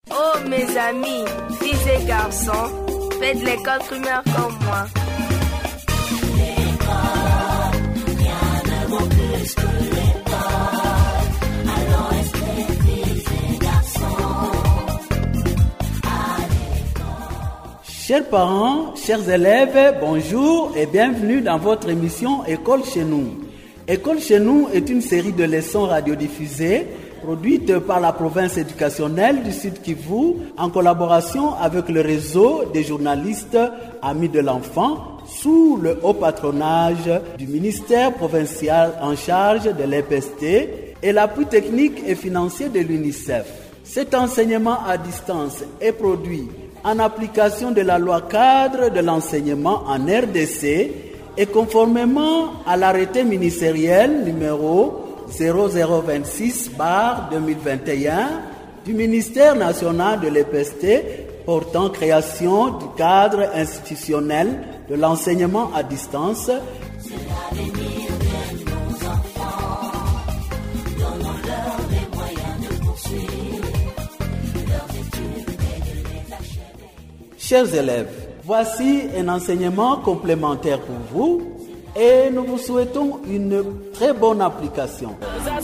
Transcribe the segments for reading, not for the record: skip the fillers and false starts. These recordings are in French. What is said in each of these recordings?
Oh mes amis, filles et garçons, faites l'école primaire comme moi. Chers parents, chers élèves, bonjour et bienvenue dans votre émission École chez nous. École chez nous est une série de leçons radiodiffusées produite par la province éducationnelle du Sud Kivu en collaboration avec le réseau des journalistes Amis de l'Enfant sous le haut patronage du ministère provincial en charge de l'EPST et l'appui technique et financier de l'UNICEF. Cet enseignement à distance est produit en application de la loi cadre de l'enseignement en RDC et conformément à l'arrêté ministériel numéro 0026/2021 du ministère national de l'EPST portant création du cadre institutionnel de l'enseignement à distance. C'est l'avenir de nos enfants. Donnons-leur les moyens de poursuivre leurs études et de les achever. Chers élèves, voici un enseignement complémentaire pour vous et nous vous souhaitons une très bonne application.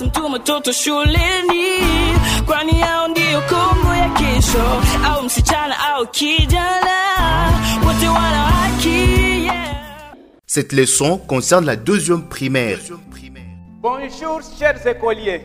Cette leçon concerne la deuxième primaire. Bonjour chers écoliers.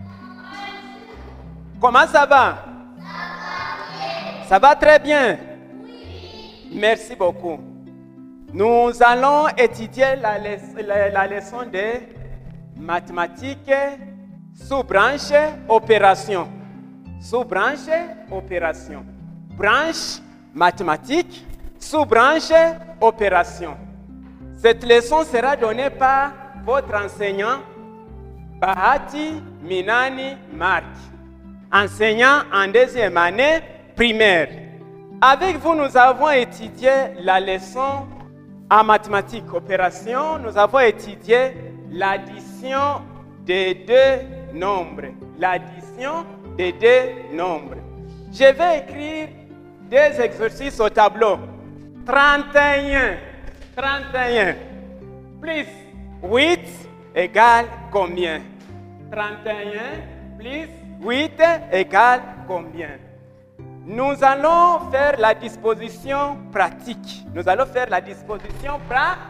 Comment ça va? Ça va très bien. Merci beaucoup. Nous allons étudier la leçon de mathématiques sous-branche opération. Sous-branche opération. Branche mathématiques, sous-branche opération. Cette leçon sera donnée par votre enseignant Bahati Minani Mark, enseignant en deuxième année primaire. Avec vous, nous avons étudié la leçon en mathématiques opération. Nous avons étudié l'addition des deux nombres. L'addition des deux nombres. Je vais écrire des exercices au tableau. 31 plus 8 égale combien? 31 plus 8 égale combien? Nous allons faire la disposition pratique. La disposition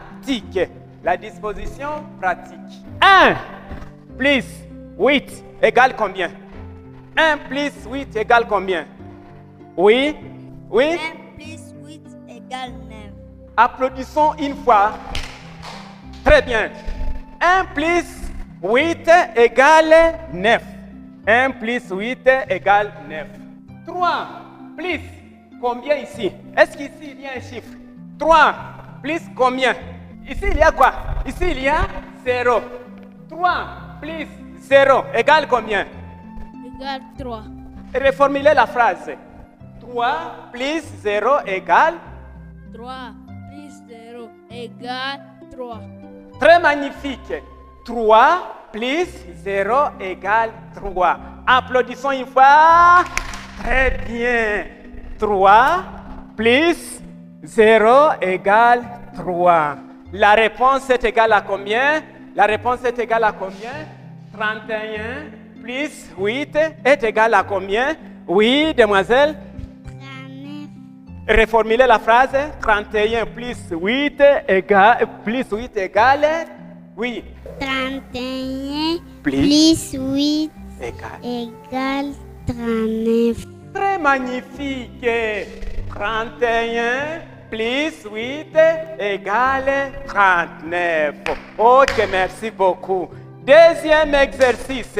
pratique. 1 plus 8 égale combien? 1 plus 8 égale combien? Oui? 1 plus 8 égale 9. Applaudissons une fois. Très bien. 1 plus 8 égale 9. 1 plus 8 égale 9. 3 plus combien ici? Est-ce qu'ici il y a un chiffre? 3 plus combien? Ici il y a quoi? Ici il y a 0. 3 plus 0 égale combien? Égale 3. Reformulez la phrase. 3 plus 0 égale 3 plus 0 égale 3. Très magnifique. 3 plus 0 égale 3. Applaudissons une fois. Très bien. 3 plus 0 égale 3. La réponse est égale à combien? 31 plus 8 est égal à combien? Oui, demoiselle? 39. Reformulez la phrase. 31 plus 8 égale... Oui. 31 plus 8 égale 39. Très magnifique. 31 plus 8 égale 39. Ok, merci beaucoup. Deuxième exercice.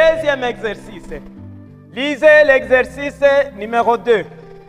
Lisez l'exercice numéro 2.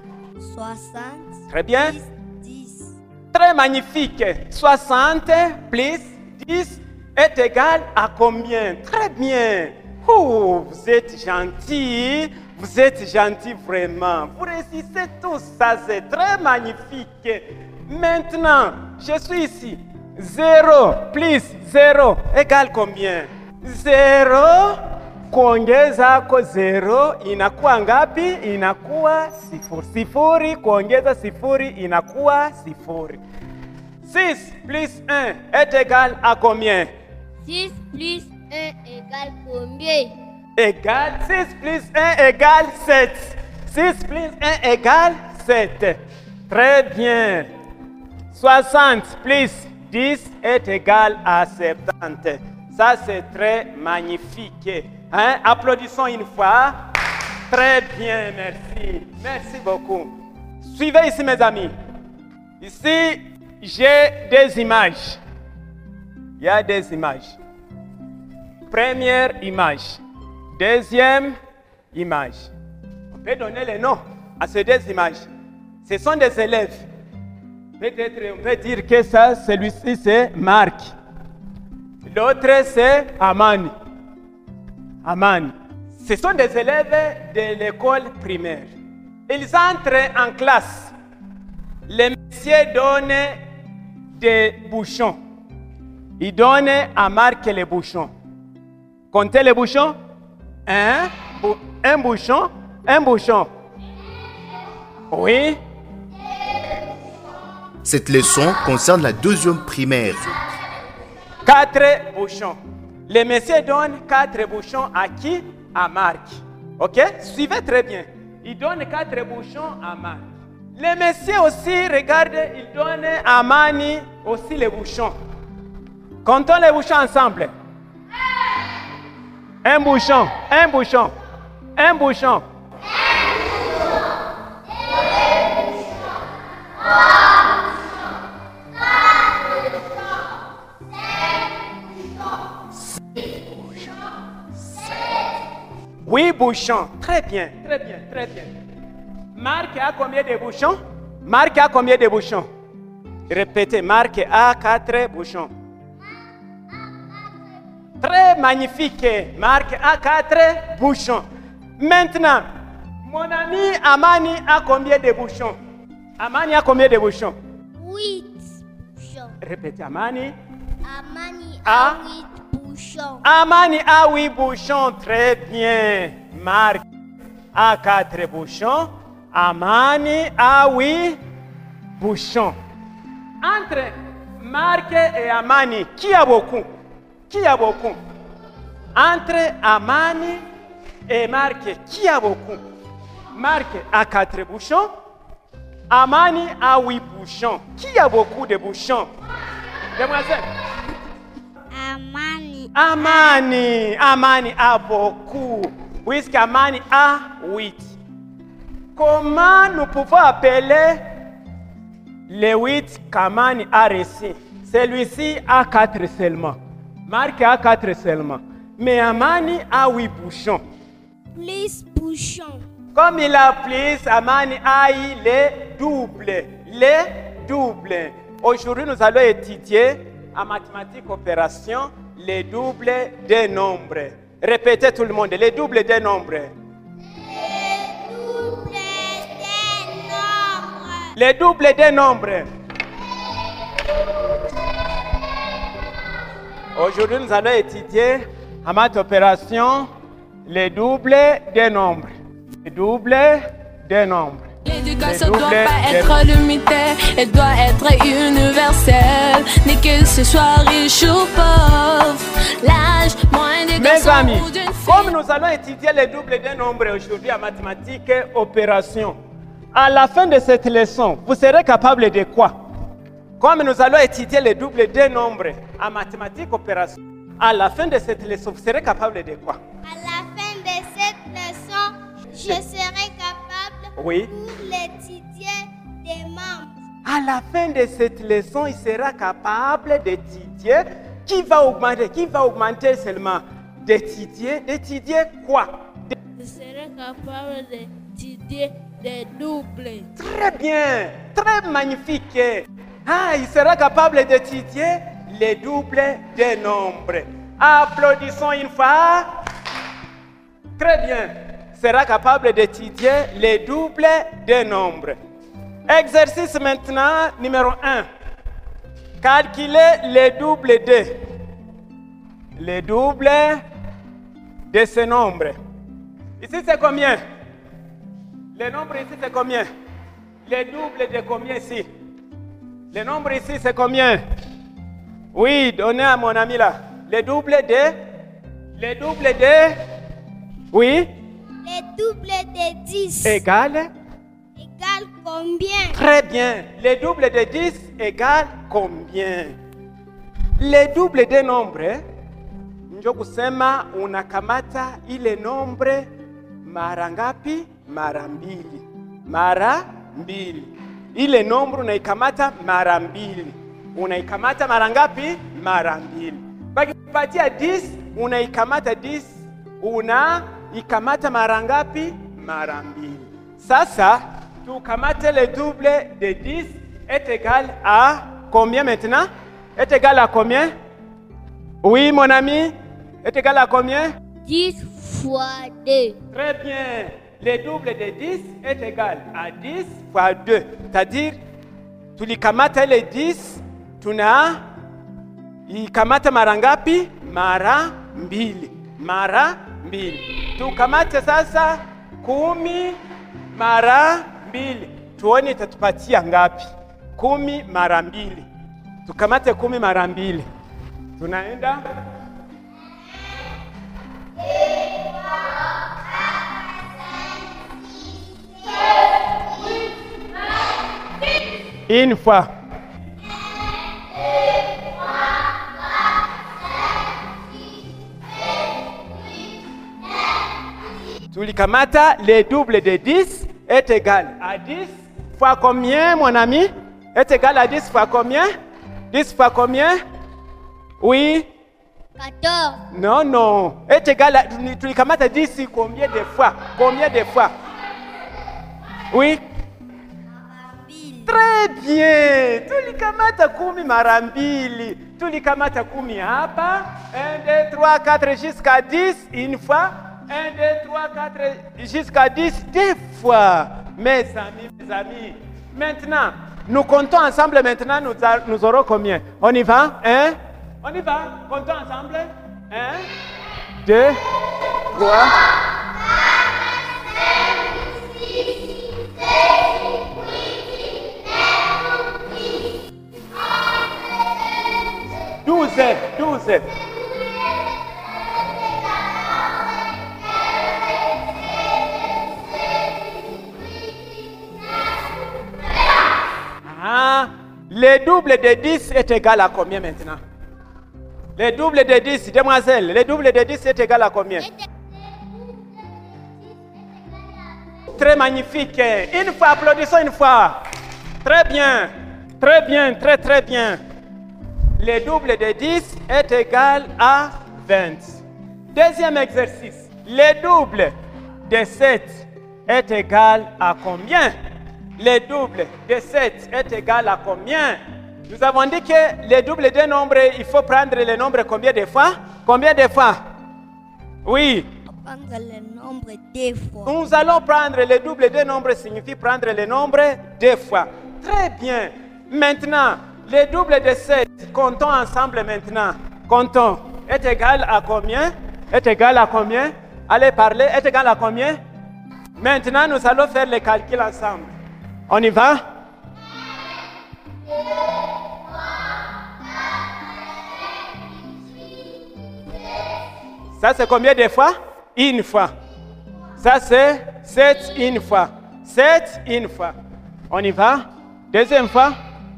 60 Très bien. plus 10. Très magnifique. 60 plus 10 est égal à combien? Très bien. Oh, vous êtes gentil vraiment. Vous réussissez tout ça, c'est très magnifique. Maintenant, je suis ici. 0 plus 0 égale combien? 0 kuongeza zero inakuwa ngapi? Inakuwa sifuri. Sifuri kuongeza sifuri inakuwa sifuri. 6 plus 1 est égal à combien? 6 plus 1 égale combien? Égale 6 plus 1 égale 7. 6 plus 1 égale 7. Très bien. 60 plus 10 est égal à 70. Ça, c'est très magnifique. Hein? Applaudissons une fois. Très bien, merci. Merci beaucoup. Suivez ici, mes amis. Ici, j'ai des images. Il y a des images. Première image. Deuxième image. On peut donner les noms à ces deux images. Ce sont des élèves. Peut-être on peut dire que ça, celui-ci, c'est Marc. L'autre, c'est Amani. Amani. Ce sont des élèves de l'école primaire. Ils entrent en classe. Le monsieur donne des bouchons. Il donne à Marc les bouchons. Comptez les bouchons. Un bouchon. Un bouchon. Oui. Cette leçon concerne la 2e primaire. 4 bouchons. Le monsieur donne 4 bouchons à qui? À Marc. Ok? Suivez très bien. Il donne 4 bouchons à Marc. Le monsieur aussi, regardez, il donne à Mani aussi les bouchons. Comptons les bouchons ensemble. Un bouchon, un bouchon, un bouchon. Oui, bouchons. Très bien, très bien, très bien. Marc a combien de bouchons? Marc a combien de bouchons? Répétez, Marc a 4 bouchons. Très magnifique. Marc a 4 bouchons. Maintenant, mon ami Amani a combien de bouchons? Amani a combien de bouchons? 8 bouchons. Répétez, Amani. Amani a 8 bouchons. Amani a 8 bouchons. Très bien. Marc a 4 bouchons. Amani a 8 bouchons. Entre Marc et Amani, qui a beaucoup? Qui a beaucoup? Entre Amani et Marc, qui a beaucoup? Marc a 4 bouchons. Amani a 8 bouchons. Qui a beaucoup de bouchons? Demoiselle. Amani. Amani. Amani a beaucoup. Puisqu'Amani a 8. Comment nous pouvons appeler les 8 qu'Amani a reçus? Celui-ci a 4 seulement. Marc a 4 seulement. Mais Amani a 8 bouchons. Plus bouchons. Comme il a plus, Amani a eu les doubles. Les doubles. Aujourd'hui, nous allons étudier en mathématiques opération les doubles des nombres. Répétez tout le monde, les doubles des nombres. Les doubles des nombres. Les doubles des nombres. Aujourd'hui, nous allons étudier en maths opération les doubles des nombres. Les doubles des nombres. L'éducation ne doit pas être limitée, elle doit être universelle. Ni que ce soit riche ou pauvre, l'âge, moins de Mes garçons amis, ou d'une fille. comme nous allons étudier les doubles des nombres aujourd'hui en mathématiques opération, à la fin de cette leçon, vous serez capable de quoi? Comme nous allons étudier les doubles des nombres en mathématiques opération, à la fin de cette leçon, vous serez capable de quoi? À la fin de cette leçon, je serai capable Oui. pour l'étudier des membres. À la fin de cette leçon, il sera capable d'étudier. Qui va augmenter seulement? D'étudier quoi? Je serai capable d'étudier des doubles. Très bien, très magnifique. Ah, il sera capable d'étudier les doubles des nombres. Applaudissons une fois. Très bien. Il sera capable d'étudier les doubles des nombres. Exercice maintenant numéro 1. Calculer les doubles de. Les doubles de ce nombre. Ici, c'est combien? Le nombre ici, c'est combien? Le double de combien ici? Le nombre ici, c'est combien? Oui, donnez à mon ami là. Le double de... Oui? Le double de 10 Égale combien? Très bien. Le double de 10 égale combien? Le double de nombre, ndio kusema unakamata ile nombre mara ngapi? Mara mbili. Mara mbili. Ile nombre unaikamata mara mbili. Unaikamata mara ngapi? Mara mbili. Bakipatia 10, unaikamata 10, unaikamata mara ngapi? Mara mbili. Sasa, tukamate le double de 10 est égal à combien maintenant? Est égal à combien? Oui, mon ami? Est égal à combien? 10 fois 2. Très bien. Le double de 10 est égal à 10 fois 2. C'est-à-dire, tulikamata le 10, tuna ikamata mara ngapi? Mara mbili. Mara mbili. Tukamate sasa 10 mara mbili. Tuone itatupatia ngapi? 10 mara mbili. Tukamate 10 mara mbili. Tunaenda une fois. Tulikamata le double de 10 est égal à 10 fois combien, mon ami? Est égal à 10 fois combien? 10 fois combien? Oui? 14. Non, non. Est égal à... Tulikamata 10 combien de fois? Combien de fois? Oui? Très bien. Tulikamata 10 mara mbili. Tulikamata 10 hapa. 1, 2, 3, 4 jusqu'à 10 une fois. 1, 2, 3, 4 jusqu'à 10 deux fois. Mes amis. Maintenant, nous comptons ensemble maintenant, nous aurons combien? On y va? 1. On y va? Comptons ensemble. 1, 2, 3. 12. 12. Le double de 10 est égal à combien maintenant? Le double de 10, demoiselle, le double de 10 est égal à combien? Très magnifique. Une fois, applaudissons une fois. Très bien. Très bien, très bien. Le double de 10 est égal à 20. Deuxième exercice. Le double de 7 est égal à combien? Le double de 7 est égal à combien? Nous avons dit que le double de nombre, il faut prendre le nombre combien de fois? Combien de fois? Oui. Prendre le nombre 2 fois. Nous allons prendre le double de nombre, signifie prendre le nombre 2 fois. Très bien. Maintenant, le double de 7, comptons ensemble maintenant. Comptons. Est égal à combien? Est égal à combien? Allez parler. Est égal à combien? Maintenant, nous allons faire le calcul ensemble. On y va? Ça, c'est combien de fois? Une fois. Ça, c'est 7 une fois. 7 une fois. On y va? Deuxième fois?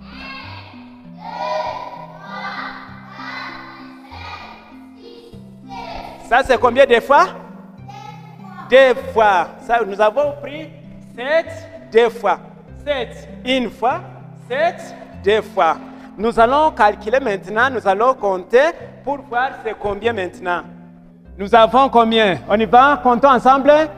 Ça, c'est combien de fois? 2 fois. Ça, nous avons pris 7 2 fois. 7 une fois. 7 2 fois. Nous allons calculer maintenant, nous allons compter pour voir c'est combien maintenant. Nous avons combien? On y va? Comptons ensemble. 1, 2, 3,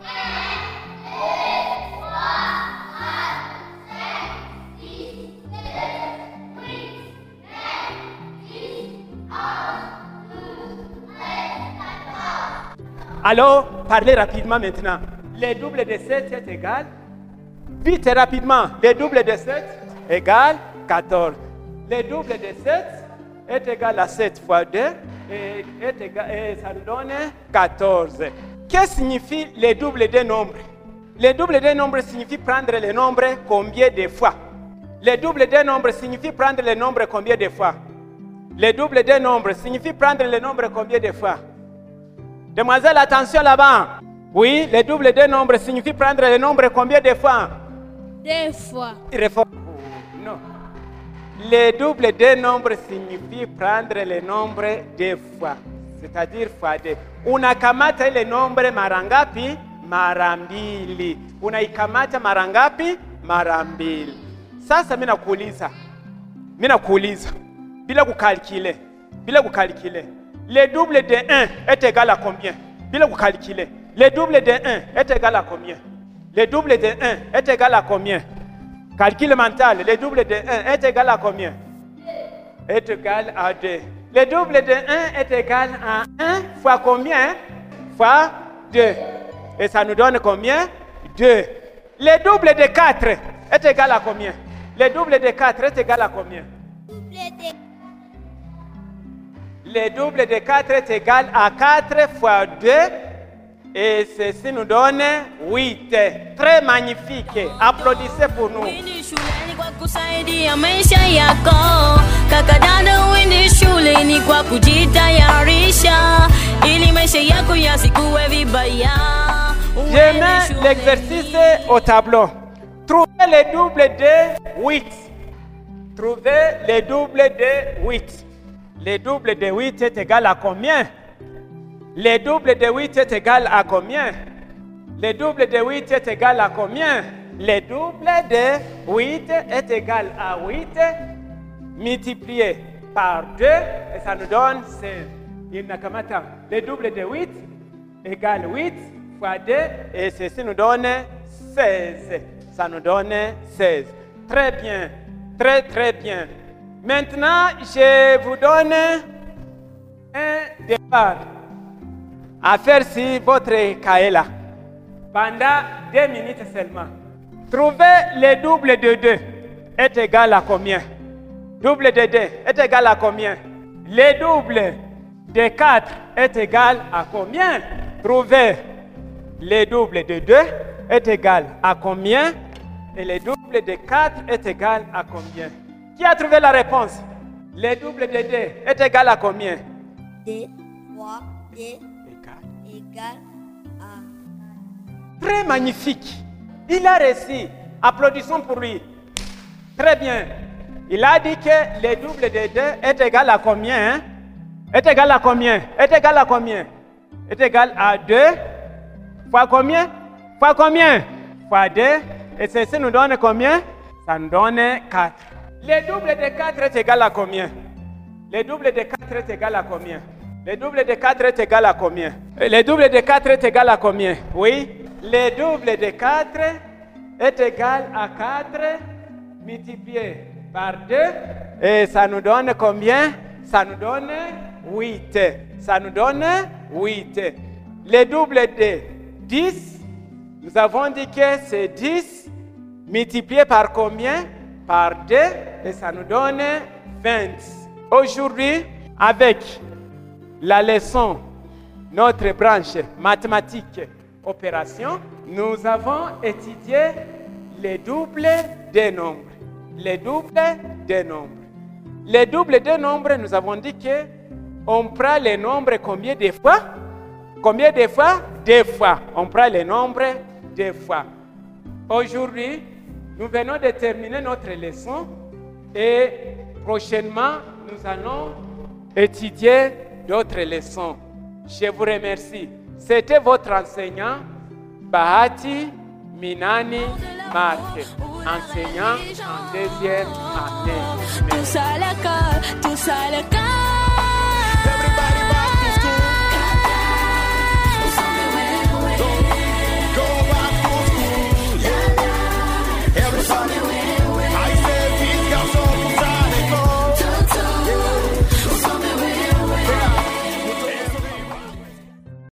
4, 5, 6, 7, 8, 9, 10, 11, 12, 13, 14. Alors, parlez rapidement maintenant. Le double de 7 est égal. Vite et rapidement. Le double de 7 égale 14. Le double de 7 est égal à 7 fois 2 et ça nous donne 14. Que signifie le double des nombres? Le double des nombres signifie prendre le nombre combien de fois? Le double des nombres signifie prendre le nombre combien de fois? Le double des nombres signifie prendre le nombre combien de fois? Demoiselle, attention là-bas. Oui, le double des nombres signifie prendre le nombre combien de fois? 2 fois. Non. Le double des nombres signifie prendre le nombre 2 fois. C'est-à-dire fois 2. Unakamata ile nombre mara ngapi? Mara mbili. Unaikamata mara ngapi? Mara mbili. Sasa mimi nakuuliza. Bila kukalkile. Le double de 1 est égal à combien? Bila kukalkile. Le double de 1 est égal à combien? Le double de 1 est égal à combien? Calcul mental. Le double de 1 est égal à combien? Est égal à 2. Le double de 1 est égal à 1 fois combien? Fois 2. Et ça nous donne combien? 2. Le double de 4 est égal à combien? Le double de 4 est égal à combien? Le double de 4 est égal à 4 fois 2. Et ceci nous donne 8. Très magnifique. Applaudissez pour nous. Kwa kusaidia maisha yako, kaka dada uende shuleni kwa kujitayarisha ili maisha yako yasikuwe vibaya. Je mets l'exercice au tableau. Trouvez le double de 8. Trouvez le double de 8. Le double de 8 est égal à combien? Le double de 8 est égal à combien? Le double de 8 est égal à combien? Le double de 8 est égal à 8 multiplié par 2 et ça nous donne 16. Le double de 8 égale 8 fois 2 et ceci nous donne 16. Ça nous donne 16. Très bien. Très bien. Maintenant, je vous donne un départ à faire sur votre cahier là. Pendant 2 minutes seulement. Trouvez le double de 2 est égal à combien? Double de 2 est égal à combien? Le double de 4 est égal à combien? Trouvez le double de 2 est égal à combien? Et le double de 4 est égal à combien? Qui a trouvé la réponse? Le double de 2 est égal à combien? 2 fois 2 égale à... Très magnifique. Il a réussi. Applaudissons pour lui. Très bien. Il a dit que le double de 2 est égal à combien? Est égal à combien? Est égal à combien? Est égal à 2 fois combien? Fois combien? Fois 2. Et ceci nous donne combien? Ça nous donne 4. Le double de 4 est égal à combien? Le double de 4 est égal à combien? Le double de 4 est égal à combien? Le double de 4 est égal à combien? Oui. Le double de 4 est égal à 4 multiplié par 2. Et ça nous donne combien? Ça nous donne 8. Ça nous donne 8. Le double de 10, nous avons dit que c'est 10 multiplié par combien? Par 2. Et ça nous donne 20. Aujourd'hui, avec la leçon, notre branche mathématique opération, nous avons étudié les doubles des nombres. Les doubles des nombres. Les doubles des nombres, nous avons dit que on prend les nombres combien de fois? Combien de fois? 2 fois. On prend les nombres 2 fois. Aujourd'hui, nous venons de terminer notre leçon et prochainement, nous allons étudier d'autres leçons. Je vous remercie. C'était votre enseignant, Bahati Minani Mark, enseignant en 2e année. Tout ça le cœur,